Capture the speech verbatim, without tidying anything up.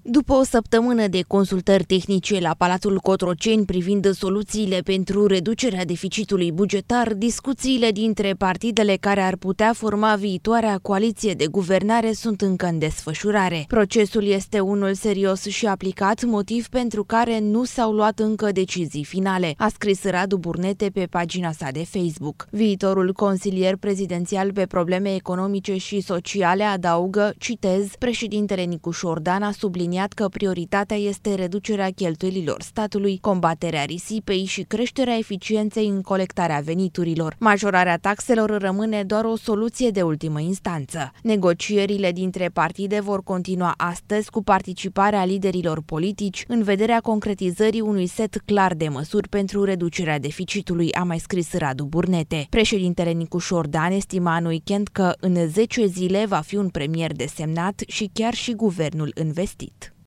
După o săptămână de consultări tehnice la Palatul Cotroceni privind soluțiile pentru reducerea deficitului bugetar, discuțiile dintre partidele care ar putea forma viitoarea coaliție de guvernare sunt încă în desfășurare. Procesul este unul serios și aplicat, motiv pentru care nu s-au luat încă decizii finale, a scris Radu Burnete pe pagina sa de Facebook. Viitorul consilier prezidențial pe probleme economice și sociale adaugă, citez, președintele Nicușor Dan a subliniat că prioritatea este reducerea cheltuielilor statului, combaterea risipei și creșterea eficienței în colectarea veniturilor. Majorarea taxelor rămâne doar o soluție de ultimă instanță. Negocierile dintre partide vor continua astăzi cu participarea liderilor politici în vederea concretizării unui set clar de măsuri pentru reducerea deficitului, a mai scris Radu Burnete. Președintele Nicușor Dan estima în weekend că în zece zile va fi un premier desemnat și chiar și guvernul investit.